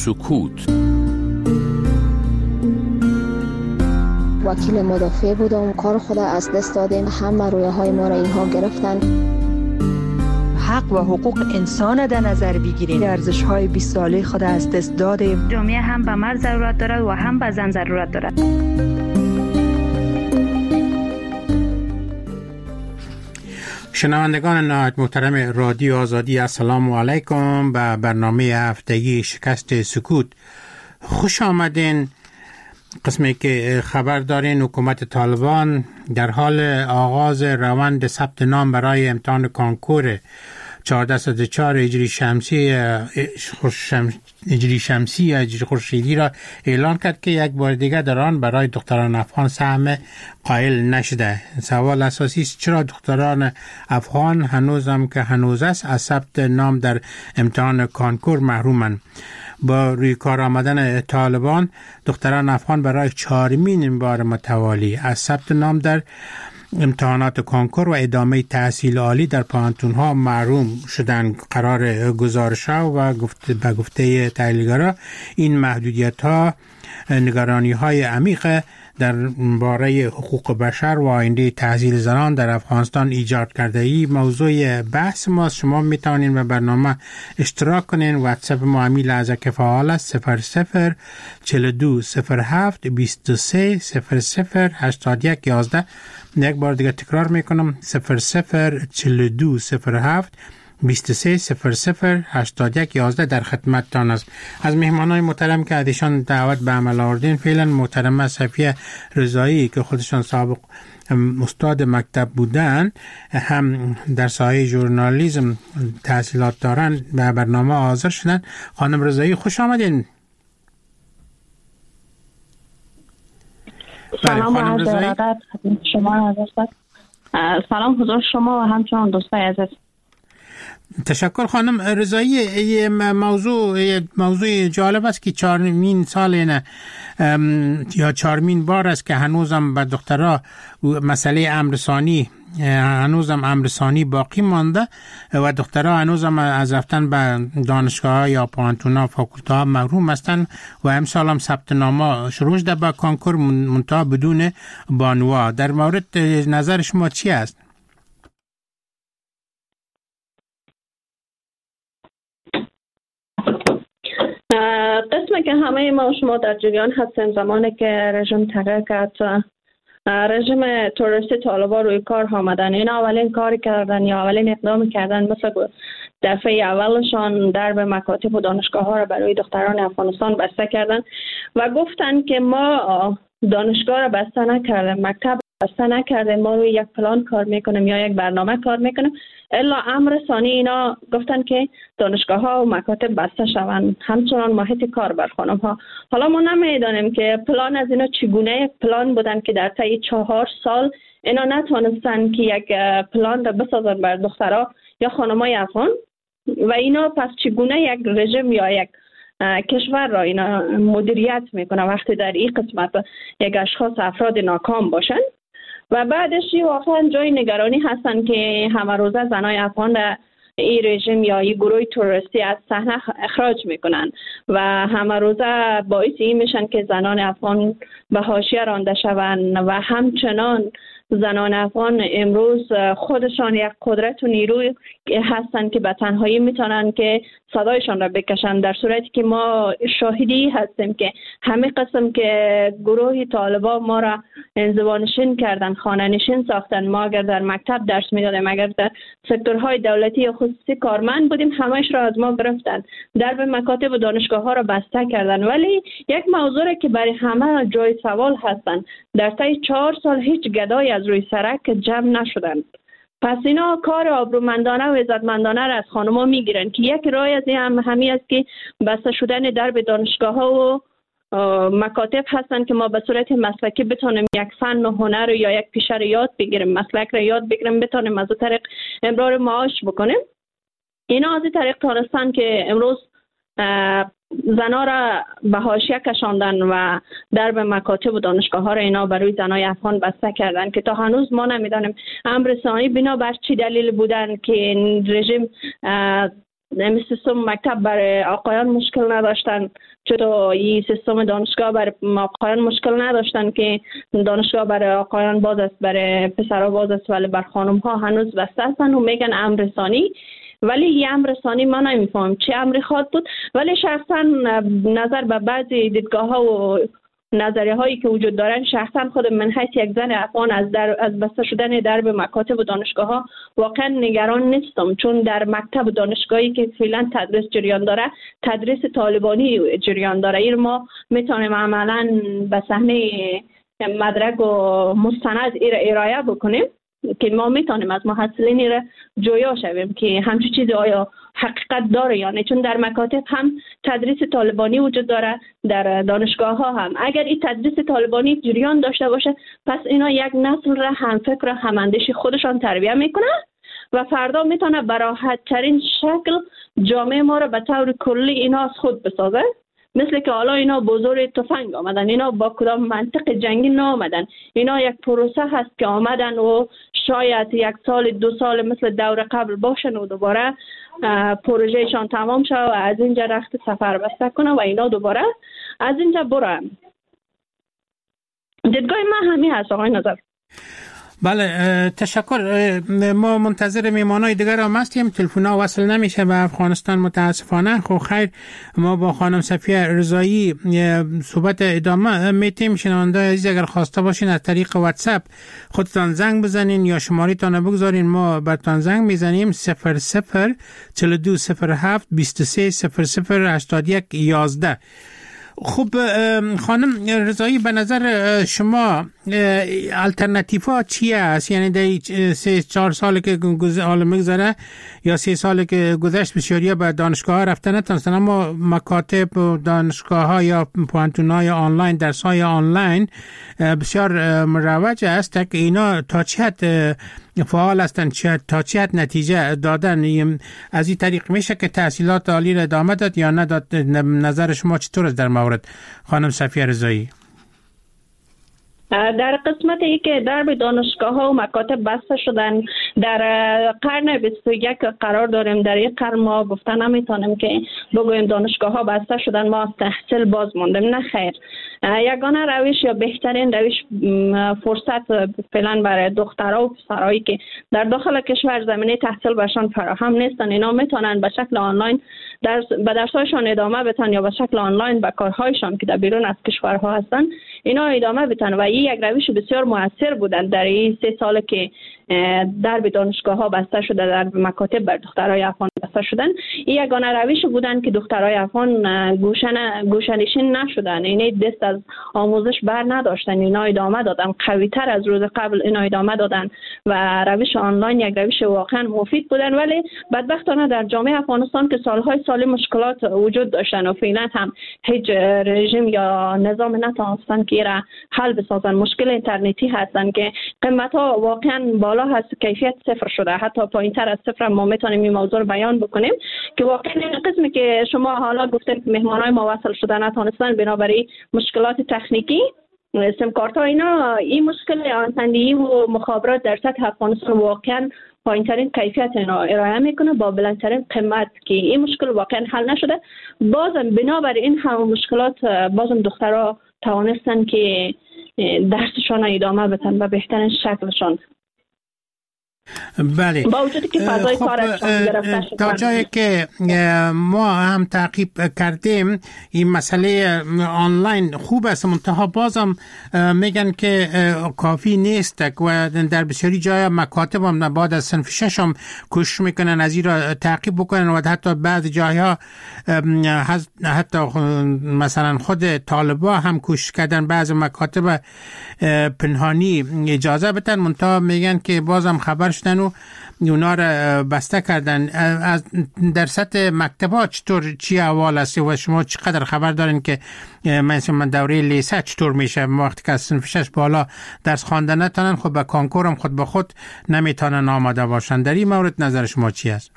سکوت. وکیل مدافع بودم، کار خود از دست دادیم، همه رویه های ما را اینها گرفتن. حق و حقوق انسان در نظر بگیریم، ارزش های 20 ساله خود از دست دادیم. جامعه هم به مرد ضرورت دارد و هم به زن ضرورت دارد. شنوندگان نهایت محترم رادیو آزادی، السلام علیکم. به برنامه هفتگی شکست سکوت خوش آمدین. قسمی که خبر دارین حکومت طالبان در حال آغاز روند ثبت نام برای امتحان کنکور 1404 هجری شمسی یا هجری خورشیدی را اعلان کرد که یک بار دیگر در آن برای دختران افغان سهم قائل نشده. سوال اساسی است چرا دختران افغان هنوز است از ثبت نام در امتحان کنکور محرومند؟ با روی کار آمدن طالبان دختران افغان برای 4مین بار متوالی از ثبت نام در امتحانات کنکور و ادامه تحصیل عالی در پانتون‌ها محروم شدند. قرار گزارش‌ها و به گفته تحلیلگران این محدودیت‌ها نگرانی‌های عمیق در باره حقوق بشر و آینده تحصیل زنان در افغانستان ایجاد کرده. این موضوع بحث ماست. شما میتونین به برنامه اشتراک کنین. واتساپ ما همین لحظه که فعال است 00420723008111. یک بار دیگه تکرار میکنم 00420723008111 در خدمتتان است. از مهمانان محترم که ادیشان دعوت به عمل آوردین فعلا محترمه صفیه رضایی که خودشان سابق استاد مکتب بودن، هم در سایه ژورنالیسم تحصیلات دارن، به برنامه حاضر شدن. خانم رضایی خوش آمدین. سلام و عرض ارادت خدمت شما عزیز. سلام حضور شما و همچنان دوستای عزیز. تشکر خانم رضایی. یه موضوع جالب است که 4مین سال یا 4مین بار است که هنوزم به دخترها مسئله امرسانی امرسانی باقی مانده و دخترها هنوزم از رفتن به دانشگاه یا پانتونا فاکولته محروم هستند و امسال هم ثبت نام شروع شده به کنکور منتها بدون بانوا. در مورد نظر شما چی است؟ قسمی که همه ما و شما در جریان هستیم، زمانی که رژیم تغییر کرد، رژیم تروریستی طالبان روی کار آمدن. این اولین کاری کردن یا اولین اقدامی کردن مثل دفعه اولشان درب مکاتب و دانشگاه ها را برای دختران افغانستان بسته کردن و گفتن که ما دانشگاه را بسته نکردیم، مکتب بسته نکردیم، ما روی یک پلان کار میکنیم یا یک برنامه کار میکنیم. الا امر ثانی اینا گفتن که دانشگاه ها و مکاتب بسته شوند، همچنان محیط کار بر خانم ها. حالا ما نمیدانیم که پلان از اینا چگونه یک پلان بودن که در طی 4 سال اینا نتونستن که یک پلان را بسازن بر دخترها یا خانمای افغان و اینا پس چگونه یک رژیم یا یک کشور را اینا مدیریت میکنه وقتی در این قسمت یک اشخاص افراد ناکام باشن. و بعدش واقعا جای نگرانی هستن که همه روزه زنای افغان را این رژیم یا این گروه تروریستی از صحنه اخراج میکنن و همه روزه باعث این میشن که زنان افغان به حاشیه رانده شوند و همچنان زنان افغان امروز خودشان یک قدرت و نیروی هستند که به تنهایی میتونن که صدایشان را بکشن، در صورتی که ما شاهدی هستیم که همه قسم که گروه طالبان ما را انزوانشین کردن، خانه نشین ساختن. ما اگر در مکتب درس میدادیم، اگر در سکتورهای دولتی یا خصوصی کارمند بودیم، همهش را از ما گرفتن، درب مکاتب و دانشگاه ها را بسته کردن. ولی یک موضوع که برای همه جای سوال هستن، در طی 4 سال هیچ گدای از روی سرک جمع نشدن. پس اینا کار آبرومندانه و عزتمندانه را از خانم‌ها میگیرن که یک راه از این همی است که بسته شدن درب دانشگاه ها و مکاتب هستن که ما به صورت مسلکی بتونیم یک فن و هنر یا یک پیشه رو یاد بگیریم، مسلک رو یاد بگیریم، بتونیم از اون طریق امرار معاش بکنیم. اینا از این طریق تونستن که امروز زنا را به حاشیه کشاندن و درب مکاتب و دانشگاه ها را اینا برای زنای افغان بسته کردن که تا هنوز ما نمیدانیم امر ثانی بنا بر چی دلیل بودن که رژیم سیستم مکتب برای آقایان مشکل نداشتن، چطور این سیستم دانشگاه برای آقایان مشکل نداشتن که دانشگاه برای آقایان باز است، برای پسرها باز است، ولی بر خانم ها هنوز بسته هستن و میگن امر رسانی. ولی این امر رسانی ما نمیفهمم چه امری خواهد بود. ولی شخصا نظر به بعضی دیدگاه ها و نظریه هایی که وجود دارن، شخصا خود من حیث یک زن افغان از بسته شدن درب مکاتب و دانشگاه ها واقعا نگران نیستم، چون در مکتب و دانشگاهی که فعلا تدریس جریان داره تدریس طالبانی جریان داره. این ما میتونیم عملا به صحنه مدرک و مستند ارائه بکنیم که ما میتونیم از محصلین را جویا شویم که همچین چیزی آیا حقیقت داره یا نه، چون در مکاتب هم تدریس طالبانی وجود داره، در دانشگاه ها هم. اگر این تدریس طالبانی جریان داشته باشه، پس اینا یک نسل را هم فکر و هم اندیشی خودشان تربیت میکنه و فردا میتونه به راحت ترین شکل جامعه ما را به طور کلی اینا از خود بسازه. مثل که حالا اینا بزرگ تفنگ آمدن، اینا با کدام منطق جنگی نامدن، اینا یک پروسه هست که آمدن و شاید یک سال 2 سال مثل دور قبل باشن و دوباره پروژهشان تمام شد و از اینجا رخت سفر بسته کنه و اینا دوباره از اینجا برن. دیدگاه من همین هست آقای نظر. بله تشکر. ما منتظر میمانای دیگر هم هستیم، تلفن ها وصل نمیشه به افغانستان متاسفانه. خب خیر، ما با خانم صفیه رضایی صحبت ادامه میتیم. شنونده عزیز اگر خواسته باشین از طریق واتساپ خودتان زنگ بزنین یا شماره تان بگذارین، ما براتون زنگ میزنیم 00 4207 23 00 81 11. خب خانم رضایی، به نظر شما الटरनेटिव ها چیه است؟ یعنی در 3-4 سال که میگذره یا 3 سال که گذشت بسیاری به دانشگاه ها رفتن نتونستن، اما مکاتب و دانشگاه ها یا پوانتون های آنلاین، درس های آنلاین بسیار مروج است که اینا تا چه حد فعال هستند، تا چه حد نتیجه دادن. از این طریق میشه که تحصیلات عالی را ادامه داد یا نداد؟ نظر شما چطور است در مورد خانم صفیه رضایی؟ در قسمت ای که درب دانشگاه ها و مکاتب بسته شدن، در قرن 21 قرار داریم. در یک قرن ما گفتن نمیتونیم که بگویم دانشگاه ها بسته شدن ما از تحصیل باز ماندیم. نه خیر، یگانه روش یا بهترین روش فرصت فعلا برای دخترها و پسرهایی که در داخل کشور زمینه تحصیل برشان فراهم نیستن، اینا میتونن به شکل آنلاین به درس‌هایشان ادامه بدن یا به شکل آنلاین به کارهایشان که در بیرون از کشورها هستن اینا ادامه بدن و این یک روش بسیار موثر بودن. در این 3 سال که درب دانشگاه ها بسته شده، در مکاتب بر دخترای افغان بسته شدن، این یگانه روش بودن که دخترای افغان گوشه‌نشین نشدن، یعنی دست از آموزش بر نداشتن، اینا ادامه دادن، قوی تر از روز قبل اینا ادامه دادن و روش آنلاین یک روش واقعا مفید بودن. ولی بدبختانه در جامعه افغانستان که سالهای سال مشکلات وجود داشتن و فعلا هم هیچ رژیم یا نظام نتونستن که را حل بسازن. مشکل اینترنتی هستن که قیمت ها واقعا بالا هست، کیفیت صفر شده، حتی پایین تر از صفر. ما میتونیم این موضوع رو بیان بکنیم که واقعا این قسمی که شما حالا گفتید که مهمانای ما وصل شده نتونستن بنابراین مشکلات تکنیکی سیم کارت ها اینا، این مشکل آنتندی و مخابرات در سطح افغانستان واقعا پایین‌ترین کیفیت اینا ارائه میکنه با بلندترین قیمت که این مشکل واقعا حل نشده. بازم بنابراین این همه مشکلات بازم دخترها توانستن که درسشان ادامه بدن به بهترین شکلشان. بله، با وجودی که فضای کارشان گرفته شد. تا جایی که ما هم تعقیب کردیم این مسئله آنلاین خوب است، منتها بازم میگن که کافی نیست و در بسیاری جای مکاتب هم بعد از صنف 6 هم کوشش میکنن از این را تعقیب بکنن و حتی بعض جایها حتی مثلا خود طالبا هم کوشش کردن بعض مکاتب پنهانی اجازه بدن، منتها میگن که بازم خبر شدن و اونا را بسته کردن. از در سطح مکتبات چطور چی احوال است و شما چقدر خبر دارین که مثلا دوره لیسه چطور میشه وقتی که از صنف 6 بالا درس خواندن نتونن، خب به کانکور هم خود به خود نمیتونن آماده باشن؟ در این مورد نظر شما چی است؟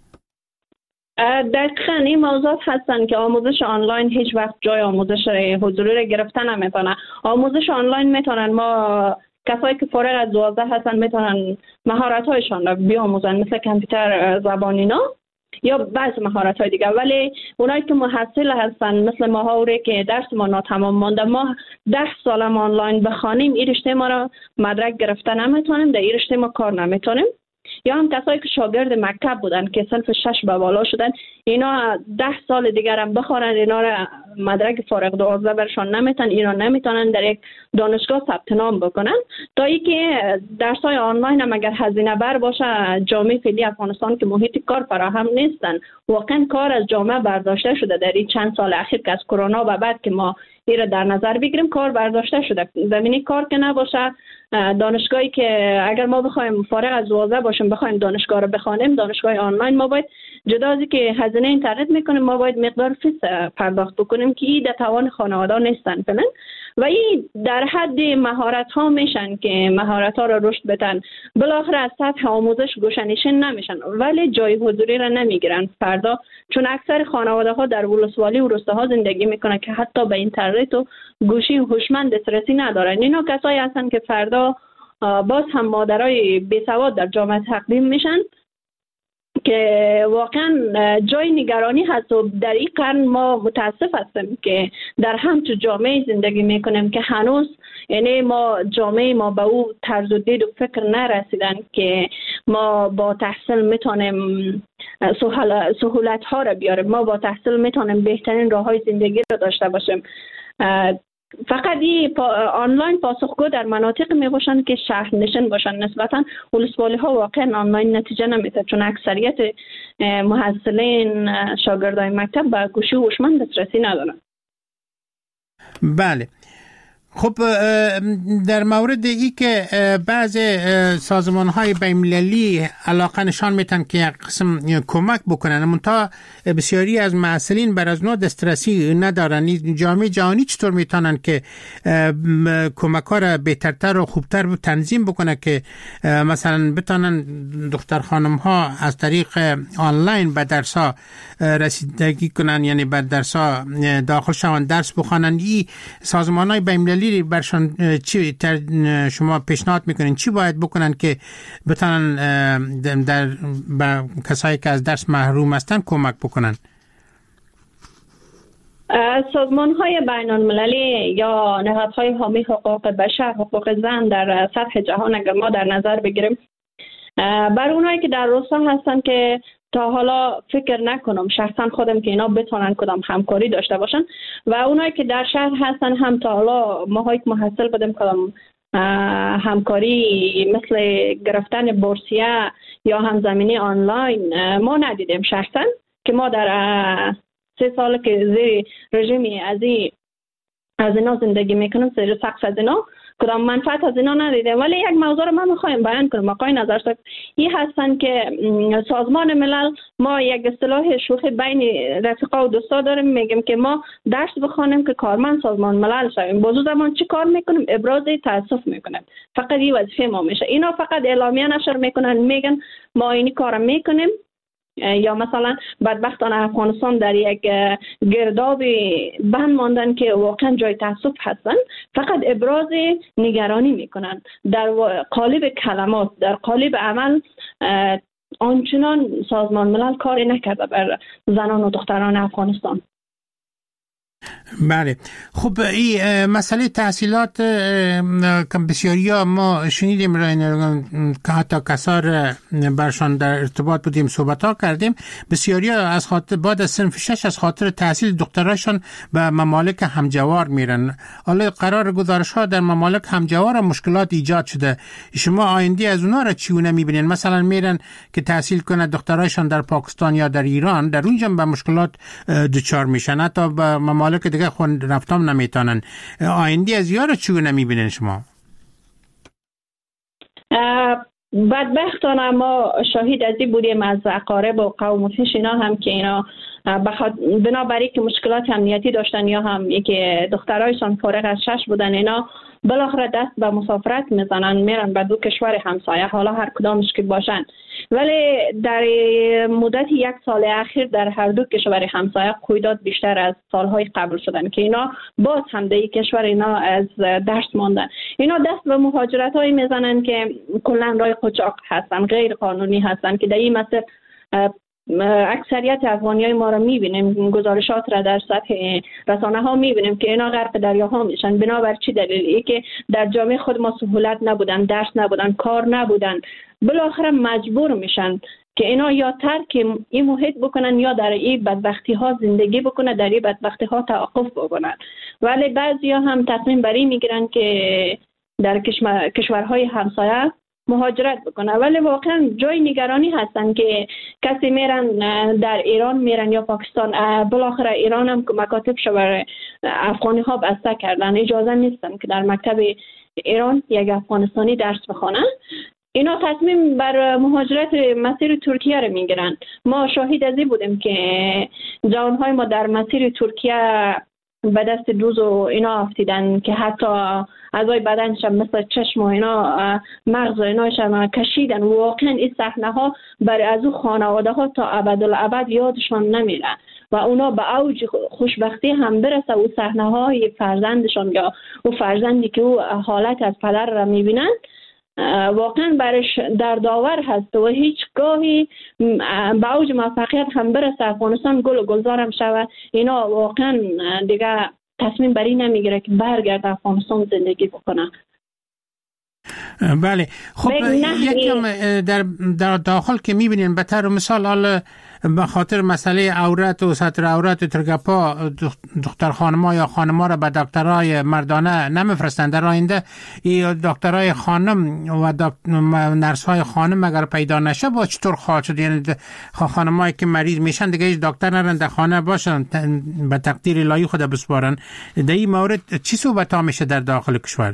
دقیقاً این موضوعات هستن که آموزش آنلاین هیچ وقت جای آموزش حضوری را گرفتن نمیتونه. آموزش آنلاین میتونن ما کسایی که فارغ از 12 هستن میتونن مهارت هایشان را بیاموزن، مثل کامپیوتر زبان اینا. یا بعض مهارت های دیگه. ولی اونایی که محصل هستن مثل ما که درس ما ناتمام مانده، ما 10 سال آنلاین بخوانیم این رشته ما را مدرک گرفتن نمیتونیم، در این رشته ما کار نمیتونیم. یا هم کسایی که شاگرد مکتب بودن که صنف 6 به بالا شدن، اینا 10 سال دیگر هم بخورن، اینا را مدرک فارغ 12 برشان نمیتونن، اینا نمیتونن در یک دانشگاه ثبت نام بکنن. تا اینکه درس‌های آنلاین هم اگر هزینه بر باشه، جامعه فعلی افغانستان که محیط کار فراهم نیستن، واقعا کار از جامعه برداشته شده. در این چند سال اخیر که از کرونا و بعد که ما این را در نظر بگیریم، کار برداشته شده. زمینه کار که نباشه، دانشگاهی که اگر ما بخوایم فارغ از 12 باشیم بخوایم دانشگاه رو بخوانیم، دانشگاه آنلاین، ما باید جدا از که هزینه اینترنت میکنیم، ما باید مقدار فیس پرداخت بکنیم که این در توان خانواده نیستن فعلا. و این در حد مهارت ها میشن که مهارت ها رو رشد بدن، بالاخره از سطح آموزش گوشه‌نشین نمیشن ولی جای حضوری را نمیگیرن فردا، چون اکثر خانواده ها در ولسوالی و روستاها زندگی میکنن که حتی به اینترنت و گوشی هوشمند دسترسی ندارن. اینا کسایی هستن که فردا باز هم مادرای بیسواد در جامعه تقدیم میشن که واقعا جای نگرانی هست. و در این قرن ما متاسف هستیم که در همچون جامعه زندگی میکنیم که هنوز یعنی ما جامعه ما به او طرز و دید و فکر نرسیدن که ما با تحصیل میتونیم سهولت ها را بیاریم، ما با تحصیل میتونیم بهترین راه های زندگی را داشته باشیم. فقط آنلاین پاسخگو در مناطق می باشند که شهر نشین باشند. نسبتا ولسوالی ها واقعا آنلاین نتیجه نمیده، چون اکثریت محصلین شاگردای مکتب به گوشی هوشمند دسترسی ندارند. بله. خب در مورد ای که بعض سازمان‌های بین‌المللی علاقه نشان میتن که یک قسم کمک بکنن، منتها بسیاری از محصلین بر از نوع دسترسی ندارن. جامعه جهانی چطور میتونن که کمک‌ها را بهترتر و خوبتر تنظیم بکنه که مثلا بتونن دختر خانم‌ها از طریق آنلاین به درس‌ها رسیدگی کنن، یعنی به درس‌ها داخل شوند، درس بخوانن؟ این سازمان‌های بین‌المللی برشان چی شما پیشنهاد میکنین چی باید بکنن که بتونن در کسایی که از درس محروم هستن کمک بکنن؟ سازمان‌های بین‌المللی یا نهادهای حامی حقوق بشر، حقوق زن در سطح جهان اگر ما در نظر بگیریم، بر اونایی که در روستا هستن که تا حالا فکر نکنم شخصا خودم که اینا بتونن کدام همکاری داشته باشن، و اونایی که در شهر هستن هم تا حالا ماهایی که محصل بودیم کدام همکاری مثل گرفتن بورسیه یا همزمینی آنلاین ما ندیدیم شخصا، که ما در 3 سال که زیر رژیمی از اینا زندگی میکنم، زیر سقف از اینا کدام منفعت از اینا ندیدیم. ولی یک موضوع رو من میخوایم بیان کنم. آقای نظرساز این هستن که سازمان ملل ما یک اصطلاح شوخی بین رفقا و دوستا داریم، میگیم که ما درس بخوانیم که کارمند سازمان ملل شویم. بازو زمان چی کار میکنیم؟ ابراز تاسف میکنیم. فقط این وظیفه ما میشه. اینا فقط اعلامیه نشر میکنن، میگن ما اینی کارو میکنیم، یا مثلا بدبختانه افغانستان در یک گرداب بند ماندن که واقعا جای تاسف هستن، فقط ابراز نگرانی میکنن در قالب کلمات، در قالب عمل آنچنان سازمان ملل کاری نکرده بر زنان و دختران افغانستان. بله. خب این مسئله تحصیلات که بسیاری ها ما شنیدیم که حتی کسار برشان در ارتباط بودیم صحبت ها کردیم، بسیاری ها از خاطر بعد از صنف 6 از خاطر تحصیل دختراشان به ممالک همجوار میرن. حالا قرار گزارش ها در ممالک همجوار مشکلات ایجاد شده. شما آینده از اونا را چیونه میبینین؟ مثلا میرن که تحصیل کنه دختراشان در پاکستان یا در ایران، در اونجا به مشکلات دچار میشن، حتی به ممالک دیگه خود رفتم نمیتونن. آینده از یارو چگونه میبینین شما؟ بدبختانه ما شاهد از این بودیم از اقارب و قوم و خویش اینا هم که اینا بنابراین که مشکلات امنیتی داشتن یا هم یکی دخترایشان فارغ از 6 بودن، اینا بالاخره دست به مسافرت میزنن، میرن به 2 کشور همسایه، حالا هر کدامش که باشن. ولی در مدت 1 سال اخیر در هر 2 کشور همسایه قیودات بیشتر از سالهای قبل شدن که اینا باز هم در این کشور اینا از درس ماندن. اینا دست به مهاجرت های میزنن که کلا رای قاچاق هستن، غیر قانونی هستن، که در این مسیر اکثریت افغانیای ما را میبینیم، گزارشات را در سطح رسانه ها میبینیم که اینا غرق دریاها میشن. بنابر چی دلیلی؟ که در جامعه خود ما سهولت نبودن، درس نبودن، کار نبودن، بالاخره مجبور میشن که اینا یا ترک این محیط بکنن یا در این بدبختی ها زندگی بکنن، در این بدبختی ها توقف بکنن. ولی بعضی ها هم تصمیم بر این میگیرن که در کشورهای همسایه مهاجرت بکنه. ولی واقعا جای نگرانی هستن که کسی میرن در ایران میرن یا پاکستان. بالاخره ایران هم مکاتب شبر افغانی ها بسته کردن، اجازه نیستن که در مکتب ایران یک افغانستانی درس بخونه. اینا تصمیم بر مهاجرت مسیر ترکیه رو میگیرن. ما شاهد از این بودیم که جوانهای ما در مسیر ترکیه به دست دوز و اینا افتیدن که حتی اعضای بدنش مثل چشم و اینا، مغز و ایناش هم کشیدن. واقعا این صحنه ها برای از او خانواده ها تا ابدالابد یادشان نمیره و اونا به اوج خوشبختی هم برسه و صحنه های فرزندشان یا او فرزندی که او حالت از پدر را میبینن واقعا برش دردآور هست و هیچ گاهی به اوج موفقیت هم برسه، افغانستان گل و گلزار هم شود، اینا واقعا دیگه تصمیم بر این نمیگیره که برگرد افغانستان زندگی بکنه. بله خب یکم در داخل که میبینین به طور مثال حالا به خاطر مسئله عورت و سطر عورت و ترگپا دختر خانما یا خانما را به دکترای مردانه نمیفرستند. در آینده این دکترای خانم و نرس های خانم اگر پیدا نشه با چطور خواهد شد؟ یعنی خانمایی که مریض میشن دیگه هیچ دکتر نرن در خانه باشن به تقدیر الهی خود بسپارن. در این مورد چی صحبت ها میشه در داخل کشور؟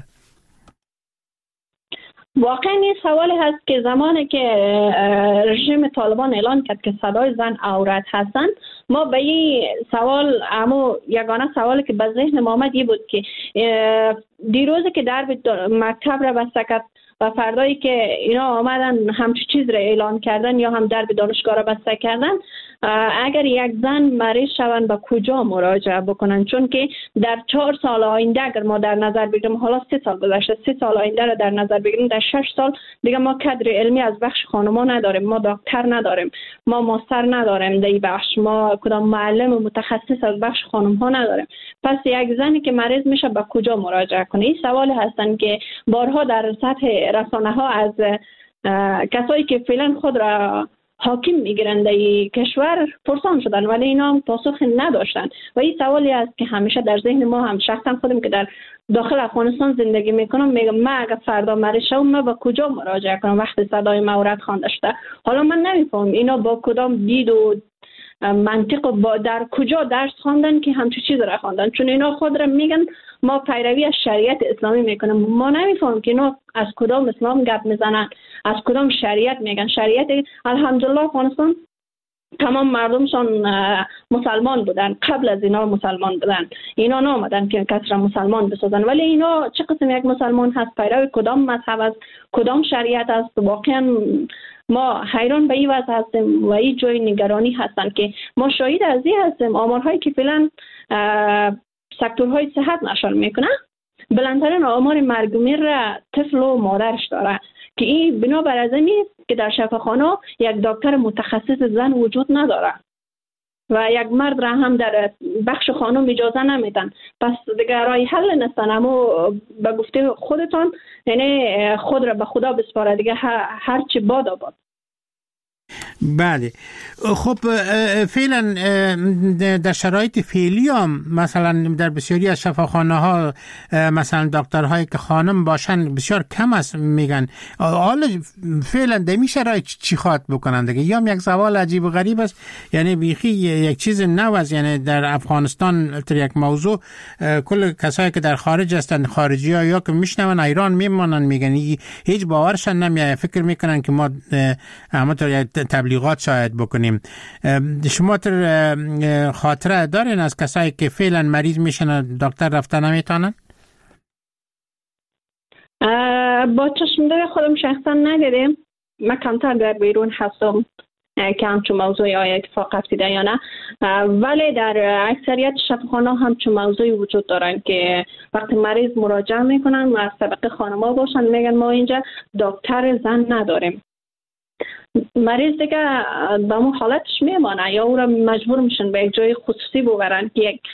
واقعا این سوالی هست که زمانی که رژیم طالبان اعلان کرد که صدای زن عورت هستند، ما به این سوال اما یگانه سوالی که به ذهن ما آمد بود که دیروزی که درب مکتب را بسته کرد و فردایی که اینا آمدن همچی چیز را اعلان کردن یا هم درب دانشگاه را بسته کردن، اگر یک زن مریض شوند به کجا مراجعه بکنن؟ چون که در 4 سال آینده اگر ما در نظر بگیریم، حالا 3 سال گذشته، 3 سال آینده را در نظر بگیریم، در 6 سال دیگه ما کادر علمی از بخش خانما نداریم، ما دکتر نداریم، ما ماستر نداریم در این بخش، ما کدام معلم و متخصص از بخش خانم ها نداریم. پس یک زنی که مریض میشه به کجا مراجعه کنه؟ این سوال هستن که بارها در سطح رسانه ها از کسایی که فعلا خود را حاکم میگیرند در کشور پرسان شدن ولی اینا هم پاسخ نداشتن و این سوالی است که همیشه در ذهن ما هم، شخصا خودم که در داخل افغانستان زندگی میکنم، میگم من اگر فردا مریض شوم من به کجا مراجعه کنم وقتی صدای مورد خوانده شده؟ حالا من نمیفهمم اینا با کدام دید و منطق با در کجا درس خواندن که همچین چیز را خواندن؟ چون اینا خود را میگن ما پیروی از شریعت اسلامی میکنیم. ما نمیفهمیم که اینا از کدام اسلام گپ میزنن، از کدام شریعت میگن. شریعت الحمدلله افغانستان تمام مردمشان مسلمان بودن، قبل از اینا مسلمان بودن، اینا نامدن که کسی را مسلمان بسازن. ولی اینا چه قسم یک مسلمان هست؟ پیروی کدام مذهب است؟ کدام شریعت است؟ واقعا ما حیران به این وضع هستیم و این جای نگرانی هستن که ما شاهد از این هستیم. آمارهایی که فعلا سکتورهای صحت نشر میکنه، بلندترین آمار مرگ و میر را طفل و مادرش داره که این بنابر از این است که در شفاخانه یک دکتر متخصص زن وجود نداره و یک مرد را هم در بخش خانم اجازه نمیدن. پس دیگه راه حل نیستن، اما به گفته خودتان یعنی خود را به خدا بسپاره دیگه، هر چی باد آباد. بله خب فعلا در شرایط فعلی هم مثلا در بسیاری از شفاخانه ها مثلا دکترهایی که خانم باشن بسیار کم است میگن. حالا فعلا در این شرایط چی خواهد بکنن دیگه؟ یا یک سوال عجیب و غریب است، یعنی بیخی یک چیز نو است. یعنی در افغانستان تر یک موضوع کل کسایی که در خارج هستند، خارجی ها یا که میشنون ایران میمانن، میگن هیچ باورشان نمیاد، فکر میکنن که ما همونطور تبلیغات شاید بکنیم. شما خاطره دارین از کسایی که فعلا مریض میشن دکتر رفتن نمیتونن؟ با چشمدار خودم شخصا ندیدم. من کمتر در بیرون هستم که همچون موضوعی آیا اتفاق افتیده یا نه، ولی در اکثریت شفاخانه همچون موضوعی وجود دارن که وقتی مریض مراجعه میکنن و سابقه خانما باشن میگن ما اینجا دکتر زن نداریم. مریض دیگه به اون حالتش میمانه یا او را مجبور میشن به یک جای خصوصی ببرن که یک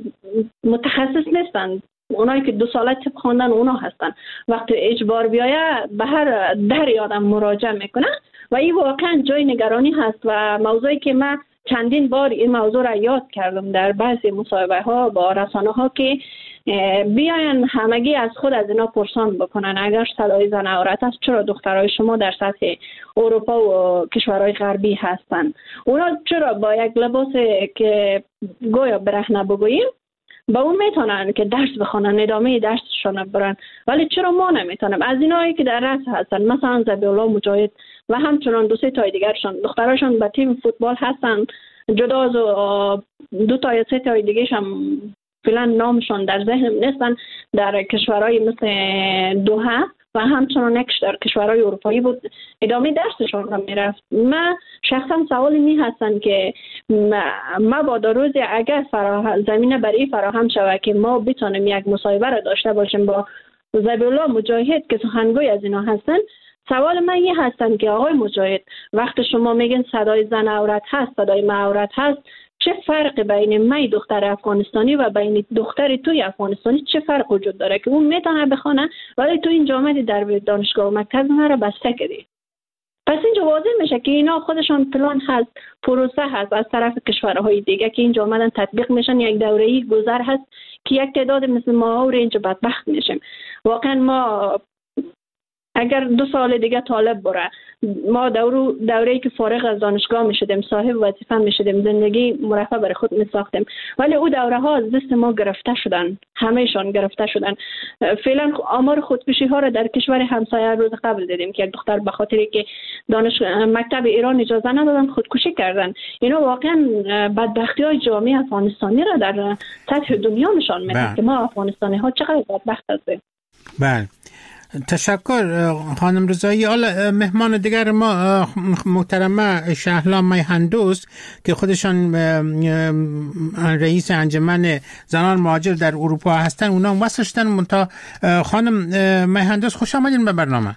متخصص نیستن. اونایی که 2 ساله طب خواندن اونا هستن. وقتی اجبار بیایه به هر در آدم مراجعه میکنه و این واقعا جای نگرانی هست و موضوعی که من چندین بار این موضوع را یاد کردم در بعضی مصاحبه ها با رسانه ها که بیاین همگی از خود از اینا پرسان بکنن اگر صدای زن عورت است چرا دخترای شما در سطح اروپا و کشورهای غربی هستن؟ اونا چرا با یک لباس که گویا برهنه بگوییم با اون میتونن که درس بخونن ادامه درسشون برن، ولی چرا ما نمیتونیم؟ از اینایی که در رأس هستن مثلا ذبیح الله مجاهد و همچنان 2-3 تای دیگرشون دختراشون به تیم فوتبال هستن، جدا از 2 تا یا 3 تای دیگه‌ش هم فعلا نامشون در ذهنم نیستن، در کشورهای مثل دوحه و همچنان نکش در کشورهای اروپایی بود ادامه درسشون را میرفت. من شخصا سوال می هستن که ما با روز اگر زمینه برای فراهم شود که ما بتونیم یک مصاحبه را داشته باشیم با ذبیح الله مجاهد که سخنگوی از اینا هستن، سوال من این هستن که آقای مجاهد وقتی شما میگن صدای زن عورت هست صدای من عورت هست، چه فرق بین من دختر افغانستانی و بین دختر توی افغانستانی چه فرق وجود داره که اون میتونه بخونه ولی تو این جامعه در دانشگاه و مکتب ما رو بسته کردی؟ پس اینجا واضح میشه که اینا خودشون پلان هست، پروسه هست از طرف کشورهای دیگه که اینجا آمدن تطبیق میشن، یک دوره‌ای گذر هست که یک تعداد مثل ما و اینجا بدبخت میشیم. واقعا ما اگر 2 سال دیگه طالب بره ما دوره‌ای که فارغ از دانشگاه میشدیم صاحب وظیفه میشدیم زندگی مرفه برای خود میساختیم، ولی او دوره ها از دست ما گرفته شدن، همهشان گرفته شدن. فعلا آمار خودکشی ها را در کشور همسایه روز قبل دیدیم که یک دختر به خاطری که مکتب ایران اجازه ندادن خودکشی کردن. اینا واقعا بدبختی های جامعه افغانستانی را در سطح دنیا نشان میده که ما افغانستانی ها چقدر بدبخت هستیم. بله، تشکر خانم رضایی. حالا مهمان دیگر ما محترمه شهلا میهندوست که خودشان رئیس انجمن زنان مهاجر در اروپا هستن، اونا هم وصل شدن. منتها خانم میهندوست خوش آمدین به برنامه.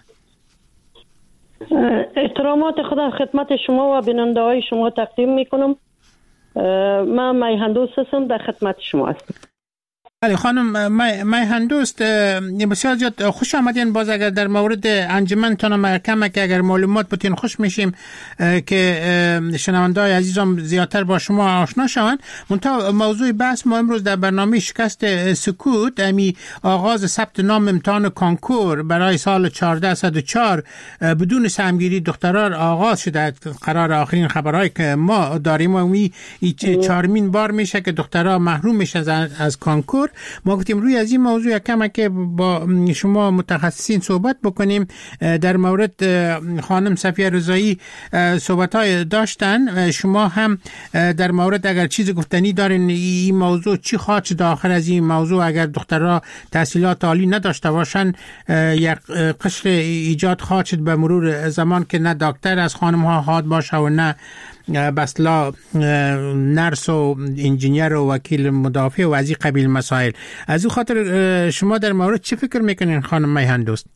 احترامات خدا خدمت شما و بیننده های شما تقدیم میکنم. من میهندوست هستم، در خدمت شما هستم. بله خانم میهندوست، بسیار زیاد خوش آمدین. باز اگر در مورد انجمن تان محکمه که اگر معلومات بتین خوش میشیم که شنونده‌های عزیزم زیادتر با شما آشنا شوند. منتها موضوع بحث ما امروز در برنامه شکست سکوت، امی آغاز ثبت نام امتحان کانکور برای سال 1404 بدون سهمگیری دختران آغاز شده. قرار آخرین خبرهایی که ما داریم و می 4مین بار میشه که دخترها محروم میشه از کانکور. ما گفتیم روی از این موضوع کمی که با شما متخصصین صحبت بکنیم. در مورد خانم صفیه رضایی صحبت‌های داشتن، شما هم در مورد اگر چیز گفتنی دارین این موضوع چی خواهد شد آخر از این موضوع اگر دخترها تحصیلات عالی نداشته باشن، یک قشر ایجاد خواهد شد به مرور زمان که نه دکتر از خانم‌ها خواهد باشه و نه بسلا نرس و انجینیر و وکیل مدافع و از این قبیل مسائل. از این خاطر شما در مورد چه فکر میکنین خانم میهندوست؟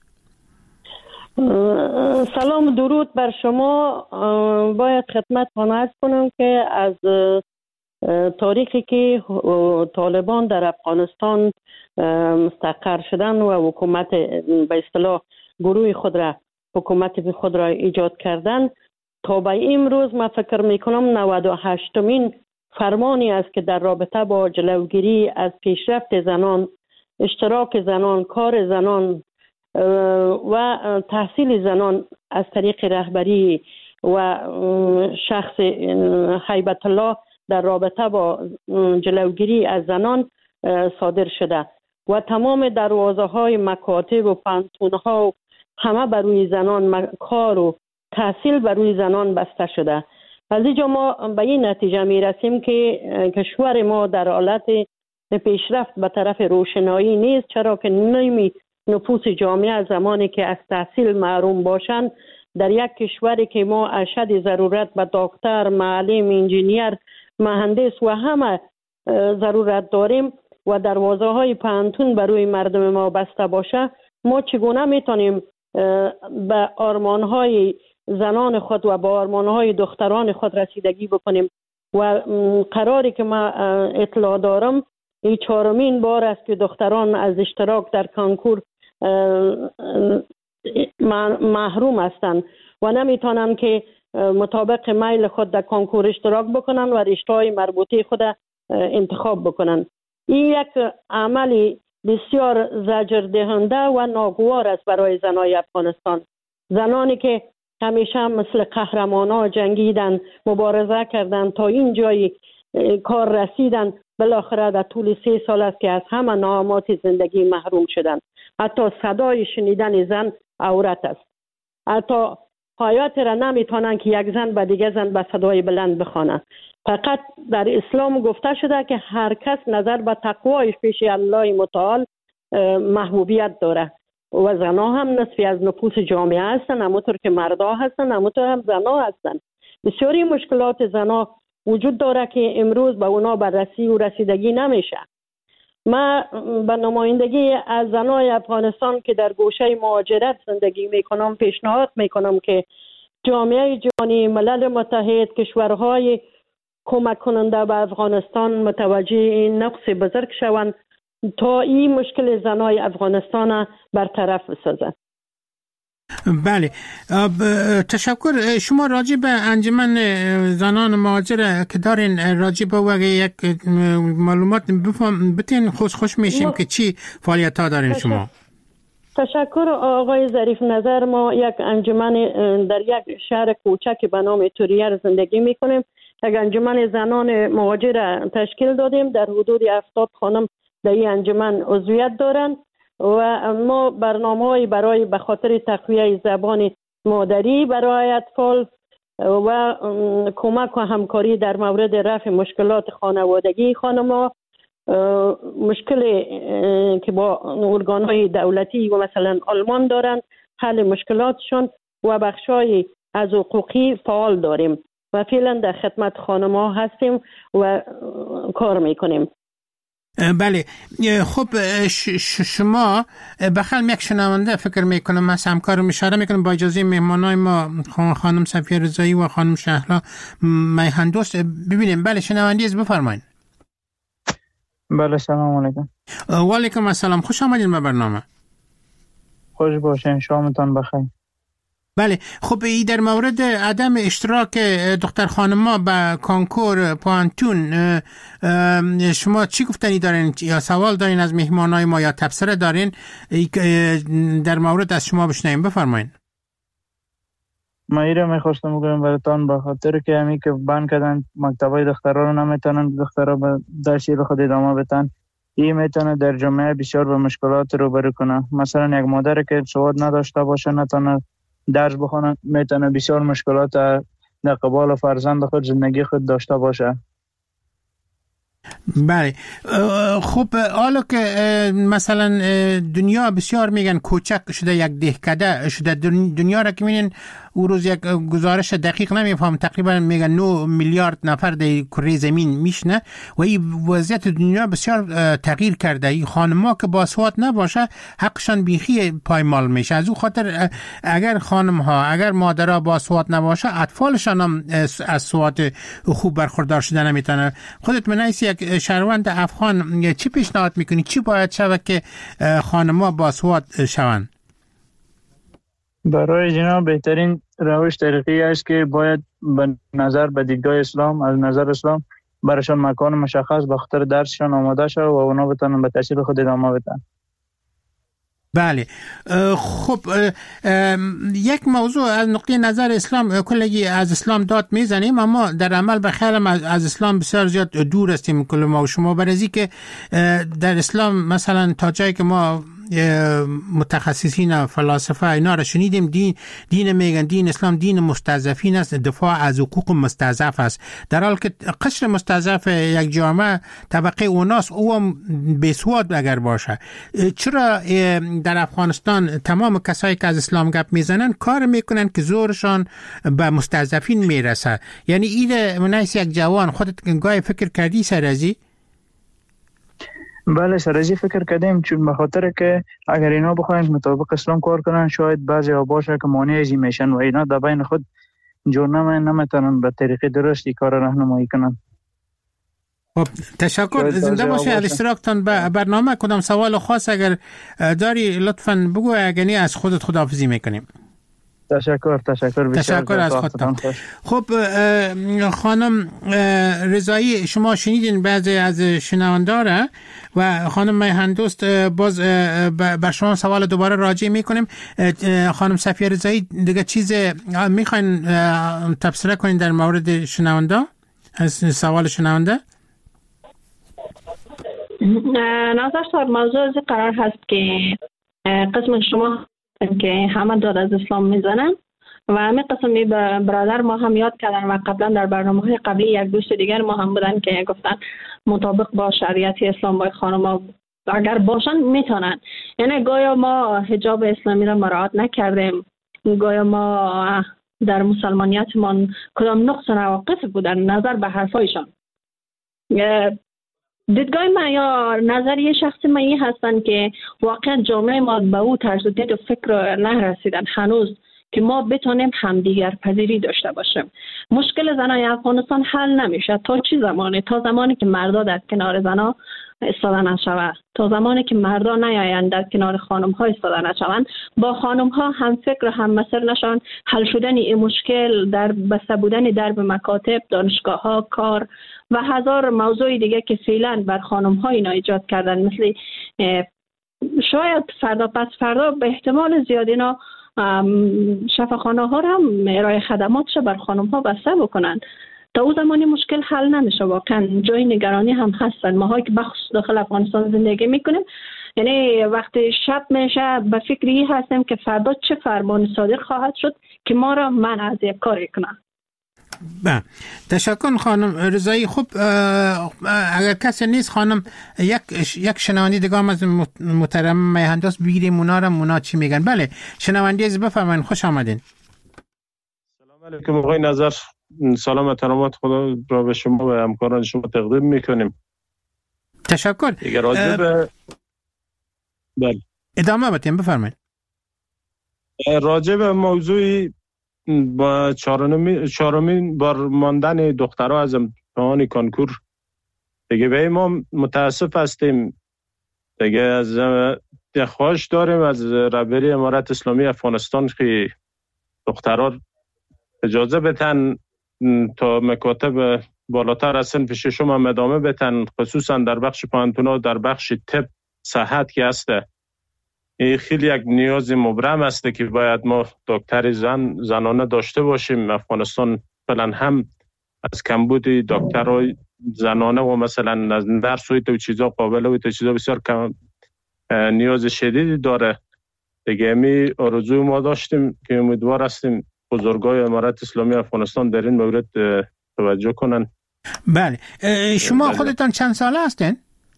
سلام درود بر شما. باید خدمت عرض کنم که از تاریخی که طالبان در افغانستان مستقر شدن و حکومت به اصطلاح گروه خود را حکومت خود را ایجاد کردن تا به امروز من فکر میکنم 98مین فرمانی است که در رابطه با جلوگیری از پیشرفت زنان، اشتراک زنان، کار زنان و تحصیل زنان از طریق رهبری و شخص هیبت الله در رابطه با جلوگیری از زنان صادر شده و تمام دروازه های مکاتب و پانتون ها همه بر روی زنان، کار و تحصیل بر روی زنان بسته شده. از اینجا ما به این نتیجه می رسیم که کشور ما در حالت پیشرفت به طرف روشنایی نیست، چرا که نیمی نفوس جامعه زمانی که از تحصیل محروم باشند در یک کشوری که ما اشد ضرورت به دکتر، معلم، انجینیر، مهندس و همه ضرورت داریم و دروازه های پانتون بر روی مردم ما بسته باشه، ما چگونه میتونیم به آرمان های زنان خود و به آرمانهای دختران خود رسیدگی بکنیم و قراری که ما اطلاع دارم این 4مین بار است که دختران از اشتراک در کنکور محروم هستند و نمیتونن که مطابق میل خود در کنکور اشتراک بکنن و رشته‌های مربوطه خود انتخاب بکنن. این یک عملی بسیار زجر دهنده و ناگوار است برای زنای افغانستان. زنانی که همیشه مثل قهرمانا جنگیدن، مبارزه کردن تا این جای کار رسیدن، بالاخره در طول 3 سال است که از همه نعمات زندگی محروم شدن. حتی صدای شنیدن زن عورت است. حتی حیات را نمیتونن که یک زن به دیگه زن به صدای بلند بخوانه. فقط در اسلام گفته شده که هر کس نظر به تقوایش پیش الله متعال محبوبیت داره و زنها هم نصفی از نفوس جامعه هستن، همونطور که مردا هستن همونطور هم زنها هستن. بسیاری مشکلات زنها وجود داره که امروز به اونا بررسی و رسیدگی نمیشه. من به نمایندگی از زنای افغانستان که در گوشه مهاجرت زندگی میکنم پیشنهاد میکنم که جامعه جهانی، ملل متحد، کشورهای کمک کننده به افغانستان متوجه این نقص بزرگ شوند تا این مشکل زنای افغانستان برطرف بسازند. بله، تشکر. شما راجع به انجمن زنان مهاجر که دارین راجع به یک معلومات بتین خوش میشیم که چی فعالیت ها دارین شما؟ تشکر آقای ظریف نظر. ما یک انجمن در یک شهر کوچک به نام توریر زندگی میکنیم. یک انجمن زنان مهاجر تشکیل دادیم. در حدود 70 خانم در این انجمن عضویت دارند و ما برنامه‌ای برای به خاطر تقویت زبان مادری برای اطفال و کمک و همکاری در مورد رفع مشکلات خانوادگی خانم‌ها، مشکل که با ارگان‌های دولتی و مثلا آلمان دارند، حل مشکلاتشون و بخشای از حقوقی فعال داریم و فعلا در خدمت خانم‌ها هستیم و کار میکنیم. بله، خب شما بخل یک شنونده فکر میکنم من همکار اشاره میکنم با اجازه مهمانای ما خانم صفیه رضایی و خانم شهلا میهندوست ببینیم. بله شنونده از بفرمایید. بله سلام علیکم. و علیکم السلام، خوش آمدید به برنامه. خوش باشین، شامتان بخیر. بله، خب ای در مورد عدم اشتراک دختر خانم‌ها به کنکور پوانتون شما چی گفتنی دارین یا سوال دارین از مهمانای ما یا تبصره دارین در مورد از شما بشنویم؟ بفرمایید. ما ایره میخواستم بگم براتون به خاطر که همی که بند کردن مکتبای دخترها رو نمیتونن دخترها به درسی خود ادامه بدن. این میتونه در جامعه بسیار به مشکلات روبرو کنه. مثلا یک مادر که سواد نداشته باشه نتونه درس بخونه، میتونه بسیار مشکلات در قبال فرزند خود زندگی خود داشته باشه. بله، خب حالا که مثلا دنیا بسیار میگن کوچک شده، یک دهکده شده دنیا را که میبینین او روز یک گزارش دقیق نمیفهم تقریبا میگن 9 میلیارد نفر در کره زمین میشنه و این وضعیت دنیا بسیار تغییر کرده. این خانم‌ها که باسواد نباشه حقشان بیخی پایمال میشه. از او خاطر اگر خانم‌ها اگر مادرها باسواد نباشه اطفالشان هم از سواد خوب برخوردار شده نمیتونه. خودت منیس یک شهروند افغان چی پیشنهاد میکنی؟ چی باید شود که خانم‌ها باسواد شوند؟ برای جناب بهترین روش طریقی است که باید به نظر به دیدگاه اسلام، از نظر اسلام برایشان مکان مشخص به خاطر درسشان آماده شد و اونا بتونن به تحصیل خود ادامه بدن. بله، خب یک موضوع از نقطه نظر اسلام کلی از اسلام داد میزنیم اما در عمل به خیالم از اسلام بسیار زیاد دور هستیم کل ما و شما. برای که در اسلام مثلا تا جایی که ما متخصصین فلاسفه اینا را شنیدیم دین میگن دین اسلام دین مستضعفین است، دفاع از حقوق مستضعف است، در حال که قشر مستضعف یک جامعه طبقه اوناست او هم بیسواد اگر باشه. چرا در افغانستان تمام کسایی که از اسلام گپ میزنن کار میکنن که زورشان به مستضعفین میرسه؟ یعنی این منیس یک جوان خودت گاهی فکر کردی سر ازی؟ بله سرجی فکر کردیم چون به خاطر که اگر اینا بخواین مطابق اسلام کار کنن شاید بعضی ها باشه که مانع ازی میشن و اینا در بین خود جور نمیتونن به طریق درستی کار راهنمایی کنن. خب تشکر، زنده باشین از اشتراکتان به برنامه. کدام سوال خاص اگر داری لطفاً بگو، اگه از خودت خداحافظی میکنیم. تشکر از خودتان. خب خانم رضایی، شما شنیدین بعضی از شنونداره و خانم میهندوست باز بر شما سوال دوباره راجع میکنیم. خانم صفیه رضایی دیگه چیز میخواین تبصره کنین در مورد شنونده از سوال شنونده؟ نظر صاحب موضوع از قرار هست که قسم شما که همه داد از اسلام میزنن و همین قسمی برادر ما هم یاد کردن و قبلا در برنامه‌های قبلی یک دوست دیگر ما هم بودن که گفتن مطابق با شریعت اسلام با خانم‌ها اگر باشن میتونن. یعنی گویا ما حجاب اسلامی را مراعات نکردیم، گویا ما در مسلمانیتمان کدام نقص و نواقص بودن نظر به حرفایشان. دیدگاه من یا نظریه شخصی من این هستن که واقعا جامعه ما به او طرز دید و فکر نرسیدن هنوز که ما بتونیم همدیگر پذیری داشته باشیم. مشکل زنای افغانستان حل نمیشه تا چی زمانه؟ تا زمانی که مردا در کنار زنا ایستاده نشود، تا زمانی که مردا نیایند در کنار خانم ها ایستاده نشوند، با خانم ها هم فکر و هم مسیر نشوند، حل شدن این مشکل در بسته بودن درب مکاتب، دانشگاه ها، کار و هزار موضوع دیگه که فعلا بر خانم ها اینا ایجاد کردن، مثل شاید فردا پس فردا به احتمال زیاد اینا شفاخانه ها هم ارائه خدماتش بر خانم ها بسته بکنن. تا او زمانی مشکل حل نمیشه. واقعا جای نگرانی هم هستن. ماهایی که بخصوص داخل افغانستان زندگی میکنیم، یعنی وقتی شب میشه به فکری هستیم که فردا چه فرمان صادر خواهد شد که ما را منع از یک کاری کنه. تشکر خانم رضایی. خب اگر کسی نیست خانم یک شنوندی دیگه هم از محترم میهندوست بگیریم اونا چی میگن. بله شنوندی از بفرمایید، خوش آمدین. سلام علیکم آقای نظر، سلام و تنومات خدا را به شما و همکاران شما تقدیم میکنیم. تشکر. بله ادامه بدیم، بفرمایید. راجع به موضوعی با چهارمین بار ماندن دخترها از امتحان کنکور دیگه به ما متاسف هستیم دیگه. از خواهش داریم از رهبری امارت اسلامی افغانستان که دخترها اجازه بتن تا مکاتب بالاتر از صنف ششم هم ادامه بتن، خصوصا در بخش پانتونا، در بخش طب، صحت که هسته. این خیلی یک نیاز مبرم است که باید ما دکتر زنانه داشته باشیم. افغانستان فعلا هم از کمبود دکترای زنانه و مثلا از درس و چیزا قابل و چیزا بسیار کم نیاز شدیدی داره دیگه. می آرزوی ما داشتیم که امیدوار هستیم بزرگای امارت اسلامی افغانستان در این مورد توجه کنن. بله شما خودتان چند ساله هستین؟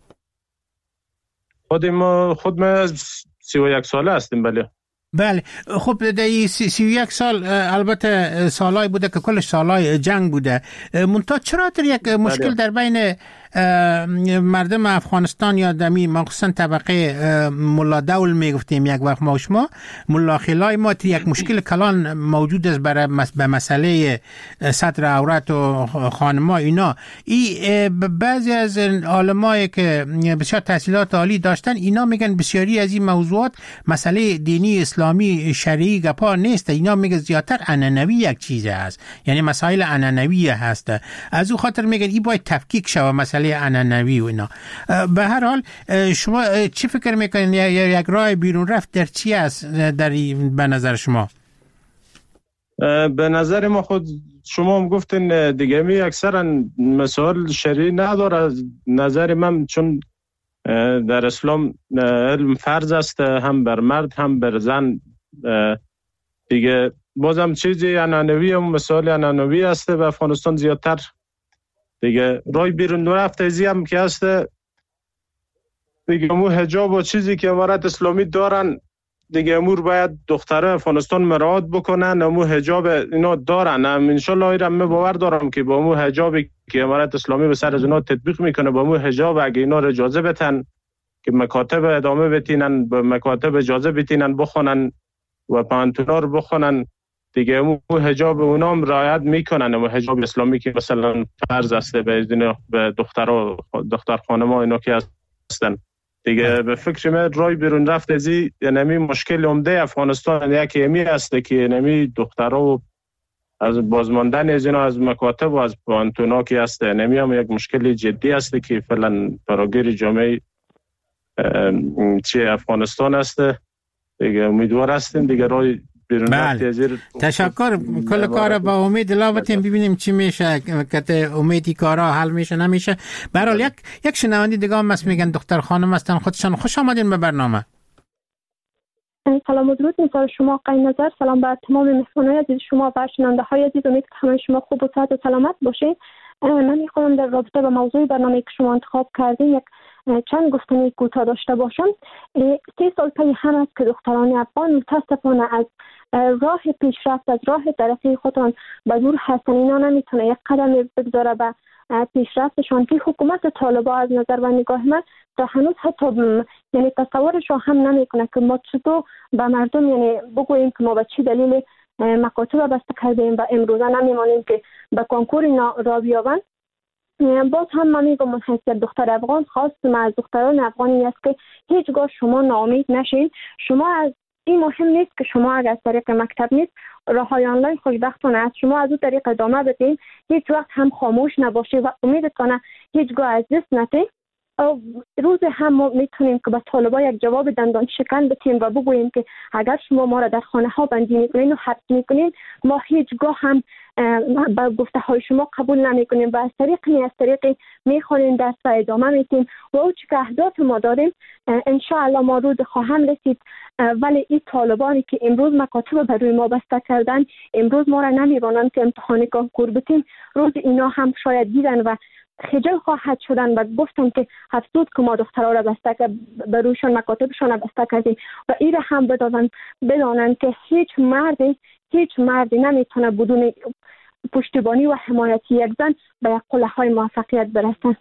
خود ما 31 ساله هستیم. بله خب در 31 سال البته سالای بوده که کلش سالای جنگ بوده. منتها چرا یک مشکل در بین مردم افغانستان یا دمی مخصوصا طبقه ملا دول میگفتیم یک وقت ما شما ملا خلای ما یک مشکل کلان موجود است برای به مسئله سطر عورت و خانما اینا. بعضی از علمای که بسیار تحصیلات عالی داشتن اینا میگن بسیاری از این موضوعات مسئله دینی اسلامی شرعی گپا نیست، اینا میگه زیادتر عنعنوی یک چیز است، یعنی مسائل عنعنوی هست. از او خاطر میگن این باید تفکیک شود مسئله عنعنوی و اینا. به هر حال شما چی فکر میکنین یک راه بیرون رفت در چی است در به نظر شما؟ به نظر ما خود شما هم گفتین دیگه می اکثرا مسائل شرعی نداره. نظر من چون در اسلام علم فرض است هم بر مرد هم بر زن دیگه. بازم چیزی عنعنوی هم مسائل عنعنوی است و افغانستان زیادتر دیگه رای بیرون رفت ازی هم که هست دیگه. مو حجاب و چیزی که امارت اسلامی دارن دیگه امور باید دختره افغانستان مراعات بکنن. امو حجاب اینا دارن، انشالله ایرم من باور دارم که با امو حجابی که امارت اسلامی به سر از اینا تطبیق میکنه، با امو حجاب اگه اینا رو اجازه بتن که مکاتب ادامه بتینن، به مکاتب اجازه بتینن بخونن و پانتونا رو بخونن دیگه. اون حجاب اونام رعایت میکنن و حجاب اسلامی که مثلا فرض است به دختر خانم ها اینا که هستن دیگه. به فکر من رای بیرون رفت از این مشکل عمده افغانستان یکی امی است که نمی دخترها از بازماندن از اینا از مکاتب و از پانتونا که هست نمی هم یک مشکل جدی است که فعلا فراگیر جامعه افغانستان است دیگه. امیدوار هستیم دیگه رای بیرون رفت از این. تشکر. کل کار با امید لاوتیم ببینیم چی میشه، که امیدی کارا حل میشه نمیشه. به هر حال یک شنونده دیگه هم میگن دختر خانم هستن خودشان. خوش آمدین به برنامه. سلام و درود می‌کنم شما آقای نظر. سلام بر تمام مهمانان عزیز شما و شنونده‌های عزیز. امید که همه شما خوب و صحت و سلامت باشین. من می‌خوام در رابطه با موضوع برنامه‌ای که شما انتخاب کردین یک چند گفتنی کوتاه داشته باشم. 3 سال پی هم است که دختران افغان متاسفانه از راه پیشرفت، از راه ترقی خودشان به دور هستن. اینا نمیتونه یک قدم بگذاره به پیشرفتشان که حکومت طالبان از نظر و نگاه من تا هنوز حتی یعنی تصورش هم نمیکنه که ما چطور به مردم یعنی بگوییم که ما به چه دلیل مکاتب بسته کردیم و امروزه نمیمانیم که به کنکور را بیابند. باز هم من میگم من حیثیت دختر افغان خواستم از دختران افغانی است که هیچگاه شما ناامید نشید. شما از این مهم نیست که شما اگر از طریق مکتب نیست راههای آنلاین خوشبختانه است، شما از اون طریق ادامه بدین، هیچ وقت هم خاموش نباشید و امیدتان هیچگاه از دست ندید. روز هم ما میتونیم که به طالبا یک جواب دندان شکن بدیم و بگوییم که اگر شما ما را در خانه ها بندی میکنین و حبس میکنین ما هیچگاه هم با گفته های شما قبول نمیکنیم و از طریقی میخوانیم دست و ادامه میدیم و او چه که اهداف ما داریم انشاءالله ما روز خواهم رسید. ولی این طالبانی که امروز مکاتب بر روی ما بسته کردن، امروز ما را نمیبانند که امتحان کنکور بدیم، روز اینا هم شاید دیدن و خجل خواهد شدن و گفتن که افسوس که ما دخترها را بسته که بر رویشان مکاتبشان را بسته کردیم و این را هم بدانند که هیچ مردی نمیتونه بدون پشتیبانی و حمایتی یک زن به یک قله های موفقیت برسن.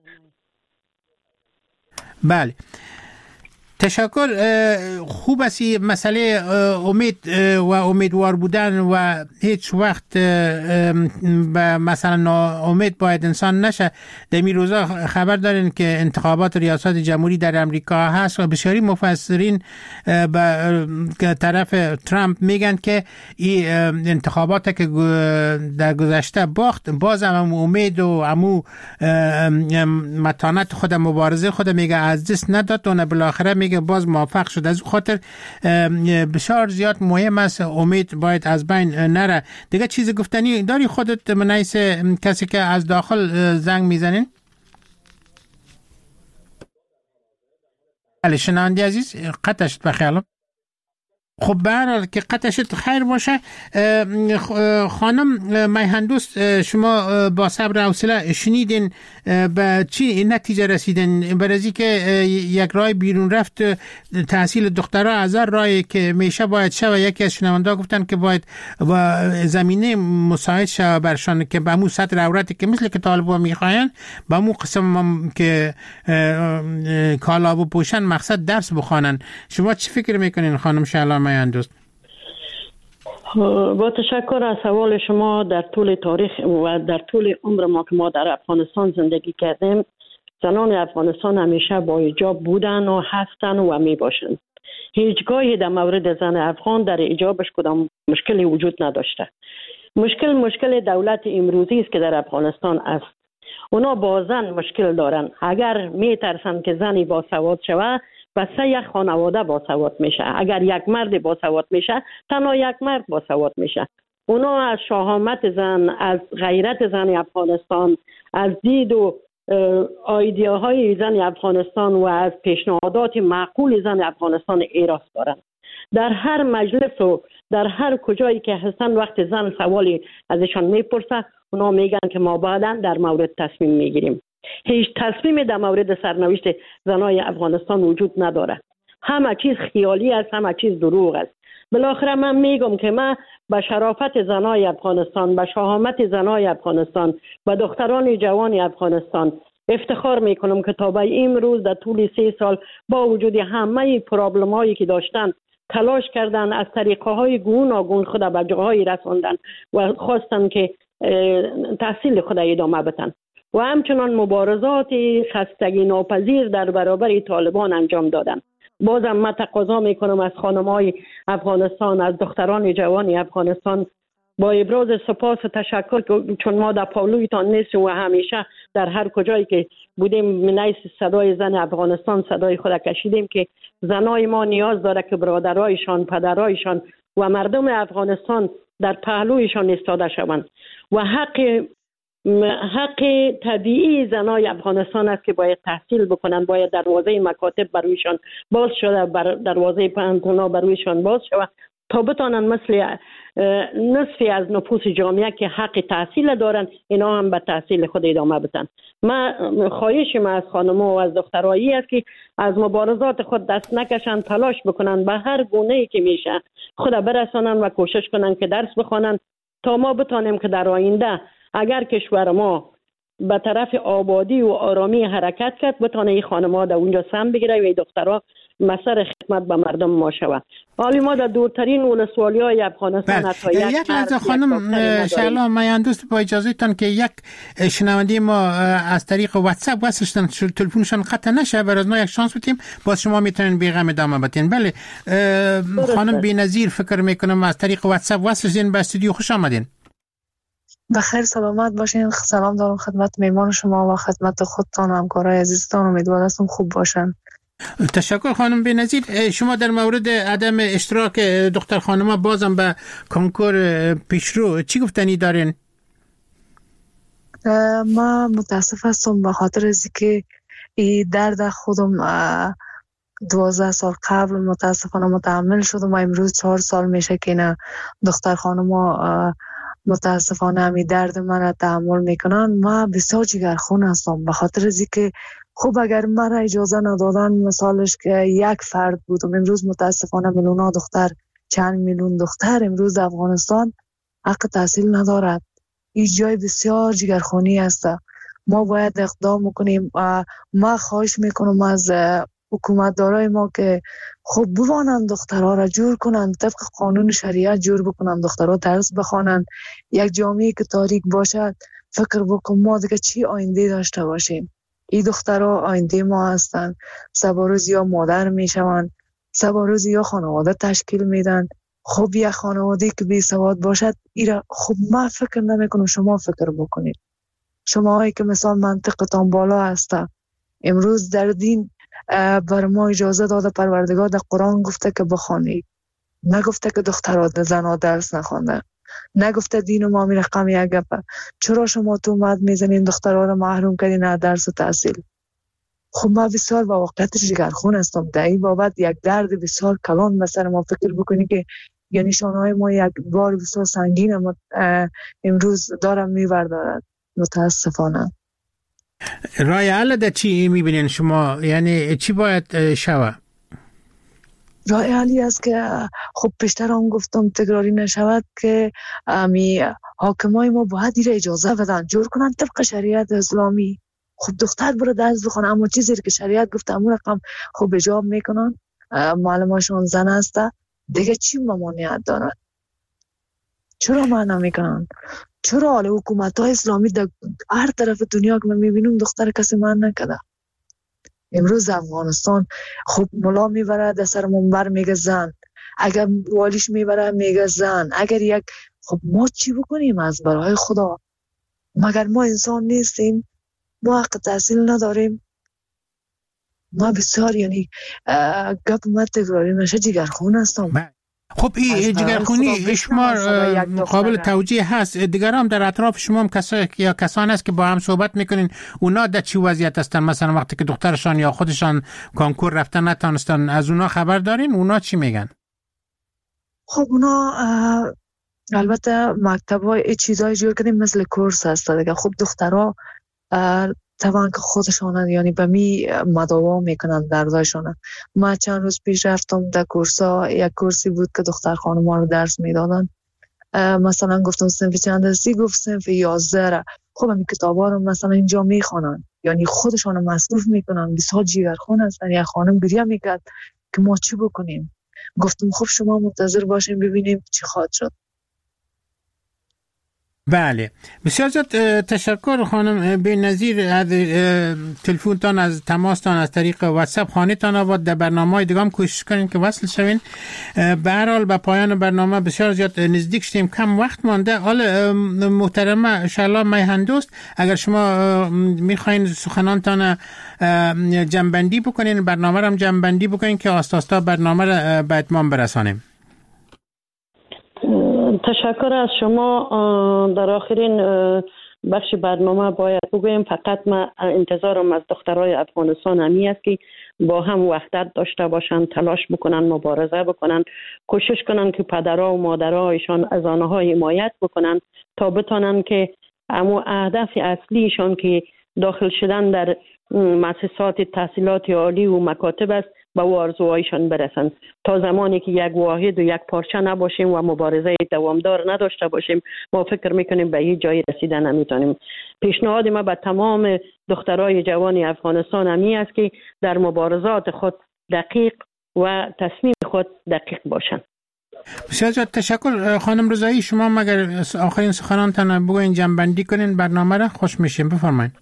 بله تشکر. خوب است مسئله امید و امیدوار بودن و هیچ وقت به مثلا ناامید باید انسان نشه. در این روزا خبر دارین که انتخابات ریاست جمهوری در امریکا هست و بسیاری مفسرین به طرف ترامپ میگن که این انتخابات که در گذشته باخت باز هم امید و امو متانت خود مبارزه خود میگه از دست نداد و بالاخره میگه باز موفق شد. از خاطر بسیار زیاد مهم است امید باید از بین نره. دیگه چیز گفتنی داری خودت منیس کسی که از داخل زنگ میزنین؟ بله شنونده عزیز قطع شد بخیالم. خب به هر حال که قطع شد خیر باشه. خانم میهندوست شما با صبر و حوصله شنیدین به چی نتیجه رسیدین؟ برای که یک راه بیرون رفت تحصیل دکترا از راهی که میشه باید شه و یکی از شنوندا گفتن که باید با زمینه مساعد شه برشان که به مو سطر عورتی که مثل که طالبا میخواین به مو قسم که کالا و پوشن مقصد درس بخوانن. شما چی فکر میکنین خانم شعلا میهندوست؟ با تشکر از سوال شما. در طول تاریخ و در طول عمر ما که ما در افغانستان زندگی کردیم زنان افغانستان همیشه با حجاب بودن و هستن و می باشند. هیچگاهی در مورد زن افغان در حجابش کدام مشکلی وجود نداشته. مشکل دولت امروزی است که در افغانستان است. اونا با زن مشکل دارن. اگر می ترسن که زنی با سواد شود بس یک خانواده با سواد میشه. اگر یک مرد با سواد میشه تنها یک مرد با سواد میشه. اونا از شهامت زن، از غیرت زن افغانستان، از دید و ایدئاهای زن افغانستان و از پیشنهادات معقول زن افغانستان ایراس دارن. در هر مجلس و در هر کجایی که هستن وقت زن سوالی ازشان میپرسه اونا میگن که ما بعداً در مورد تصمیم میگیریم. هیچ تصمیمی در مورد سرنوشت زنای افغانستان وجود نداره. همه چیز خیالی است، همه چیز دروغ است. بالاخره من میگم که من به شرافت زنای افغانستان، به شهامت زنای افغانستان، به دختران جوان افغانستان افتخار میکنم که تا به امروز در طول 3 سال با وجود همه پرابلم هایی که داشتن تلاش کردن، از طریقه های گوناگون خود به جاهای رساندن و خواستن که تحصیل خود ادامه بدن و همچنان مبارزات خستگی ناپذیر در برابر طالبان انجام دادن. بازم من تقاضا میکنم از خانم‌های افغانستان، از دختران جوان افغانستان با ابراز سپاس و تشکر، چون ما در پاولویتان نیستیم و همیشه در هر کجایی که بودیم من صدای زن افغانستان صدای خود کشیدیم که زنای ما نیاز داره که برادرایشان، پدرایشان و مردم افغانستان در پهلویشان ایستاده شوند و حق طبیعی زنای افغانستان است که باید تحصیل بکنن، باید دروازه مکاتب برویشان باز شده، دروازه پانتونا برویشان باز شده تا بتانن مثل نصفی از نفوس جامعه که حق تحصیل دارن اینا هم به تحصیل خود ادامه بدن. من خواهش من از خانم‌ها و از دخترایی است که از مبارزات خود دست نکشن، تلاش بکنن به هر گونه‌ای که میشه خود برسانن و کوشش کنن که درس بخوانن تا ما بتانیم که در آینده اگر کشور ما به طرف آبادی و آرامی حرکت کرد بتانه این خانم‌ها در اونجا سهم بگیره و این دخترها مسئر خدمت به مردم ما شود. حالی ما در دورترین ولسوالی‌های افغانستان یک لحظه خانم شعلا میاندوست با اجازهتان که یک شنونده ما از طریق واتساپ واسهشتن تلفنشان قطع نشه برای ما یک شانس بدیم باز شما میتونین بیغم ادامه بدین. بله خانم بی‌نظیر فکر میکنم از طریق واتساپ واسهشتین به استودیو خوش آمدین. بخیر سلامت باشین. سلام دارم خدمت میهمان شما و خدمت خودتان و همکارای عزیزتان. امیدوارم خوب باشن. تشکر خانم بی‌نظیر. شما در مورد عدم اشتراک دختر خانم‌ها بازم به کنکور پیشرو چی گفتنی دارین؟ ما متاسف هستم به خاطر از که این درد خودم 12 سال قبل متاسفانه متحمل شدم و امروز 4 سال میشه که نه دختر خانم‌ها متاسفانه همی درد من را تحمل میکنن. من بسیار جگرخون هستم به خاطر از که خب اگر من را اجازه ندادن مثالش که یک فرد بودم امروز متاسفانه میلیون دختر، چند میلیون دختر امروز افغانستان حق تحصیل ندارد. این جای بسیار جگرخونی است. ما باید اقدام کنیم. ما خواهش میکنم از حکومتدارای ما که خب بوانند دخترها را جور کنند، طبق قانون شریعت جور بکنند، دخترها درس بخوانند. یک جامعه که تاریک باشد فکر بکن ما دیگه چی آینده داشته باشیم. این دخترها آینده ما هستند. سباروز یا مادر میشوند، سباروز یا خانواده تشکیل میدن. خب یک خانواده که بی سواد باشد ایرا خب ما فکر نمیکنم. شما فکر بکنید، شما هایی که مثلا منطقتان بالا هسته امروز در دین بر ما اجازه داده پروردگار در قرآن گفته که بخوانید، نگفته که دخترها زنها درس نخوانده، نگفته دین و ما می رقم یک گپه. چرا شما تومت میزنین دخترها رو محروم کردین از درس و تحصیل؟ خب ما بسیار با واقعیت جگرخون هستم. در این بابت یک درد بسیار کلان مثلا ما فکر بکنی که یعنی شانهای ما یک بار بسیار سنگین امروز دارم میبردارد. متاسفانه رای حل در چی میبینین شما؟ یعنی چی باید شود؟ رای حلی است که خب پیشتر هم گفتم تکراری نشود که حاکمای ما باید این اجازه بدن جور کنن طبق شریعت اسلامی. خب دختر برو درس بخونه اما چیزی که شریعت گفته همون رقم خب اجاب میکنن. معلماشون زن هسته دیگه چی ممانعت دارد؟ چرا معنا میکنن؟ چرا حال حکومت‌های اسلامی در هر طرف دنیا که من میبینم دختر کسی من نکده؟ امروز افغانستان خب ملا میبره در سر منبر میگه زن، اگر والیش میبره میگه زن، اگر یک خب ما چی بکنیم از برای خدا؟ مگر ما انسان نیستیم؟ ما حق تحصیل نداریم؟ ما بسیار یعنی گپ من تکراری نشه جگرخون هستم. خب این جگرخونی شما قابل توجیه هست. دیگر هم در اطراف شما هم کسان هست که با هم صحبت میکنین اونا در چی وضعیت هستن؟ مثلا وقتی که دخترشان یا خودشان کنکور رفتن نتانستن از اونا خبر دارین؟ اونا چی میگن؟ خب اونا البته مکتب‌های چیزای جور کردیم مثل کورس هست دیگه. خب دخترها طبعا که خودشان یعنی به می مداوا میکنن دردایشان. ما چند روز پیش رفتم در کورسا، یک کورسی بود که دختر خانم‌ها رو درس میدادن. مثلا گفتم صنف چند هستی؟ گفت صنف 11. خب همین کتابا رو مثلا اینجا میخوانن. یعنی خودشان مصروف میکنن. بسیار جیگرخون هستن. یک خانم گریه میکرد که ما چی بکنیم. گفتم خب شما منتظر باشیم ببینیم چی خواهد شد. بله، بسیار زیاد تشکر خانم بی‌نظیر از تلفنتان، از تماستان از طریق واتساپ. خانه‌تان آباد. در برنامه‌های دیگه هم کوشش کنین که وصل شوین. به هر حال به پایان برنامه بسیار زیاد نزدیک شدیم، کم وقت مانده. حالا محترمه شهلا میهندوست، اگر شما میخواین سخنانتان جمع‌بندی بکنین، برنامه رو هم جمع‌بندی بکنین که آستاستا برنامه رو به اتمام برسانیم. تشکر از شما. در آخرین بخش برنامه باید بگویم فقط من انتظارم از دخترای افغانستان همی است که با هم وحدت داشته باشند، تلاش بکنن، مبارزه بکنن، کوشش کنن که پدرها و مادرهایشان از آنها حمایت بکنن تا بتانن که اما اهداف اصلیشان که داخل شدن در مؤسسات تحصیلات عالی و مکاتب است به آرزوهایشان برسن. تا زمانی که یک واحد و یک پارچه نباشیم و مبارزه دوامدار نداشته باشیم، ما فکر میکنیم به هیچ جایی رسیدن نمیتونیم. پیشنهاد ما به تمام دخترای جوان افغانستان همی است که در مبارزات خود دقیق و تصمیم خود دقیق باشند. بسیار تشکر خانم رضایی. شما مگر آخرین سخنانتان بگوین، جمع‌بندی کنین برنامه را، خوش میشیم. بفرمایید.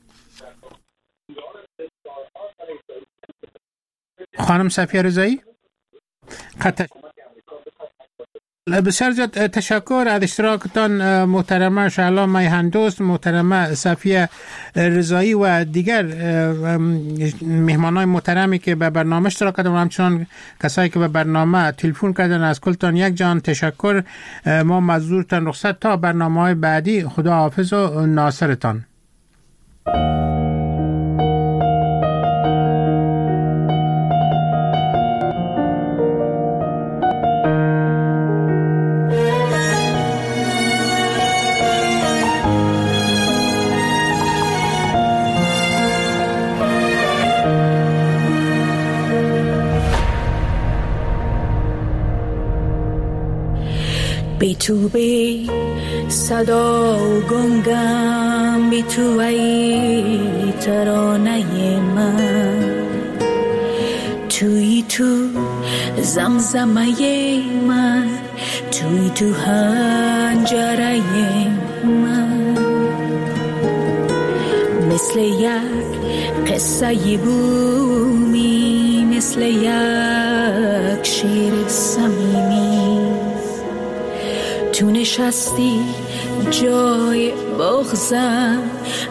خانم صفیه رضایی. بسیار زیاد تشکر از اشتراکتان محترمه شهلا میهندوست، محترمه صفیه رضایی و دیگر مهمانای محترمی که به برنامه اشتراک کردن و همچنان کسایی که به برنامه تلفن کردن. از کلتان یک جان تشکر. ما مزدورتان رخصت تا برنامه‌های بعدی. خدا حافظ و ناصرتان. بی تو بی صدا و گنگم، بی تو ای ترانه من، توی تو زمزمه من، توی تو هنجره من، مثل یک قصه بومی، مثل یک شعر صمیمی، تو نشستی جای بغضم،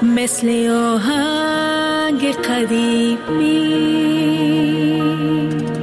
مثل آهنگ قدیمی.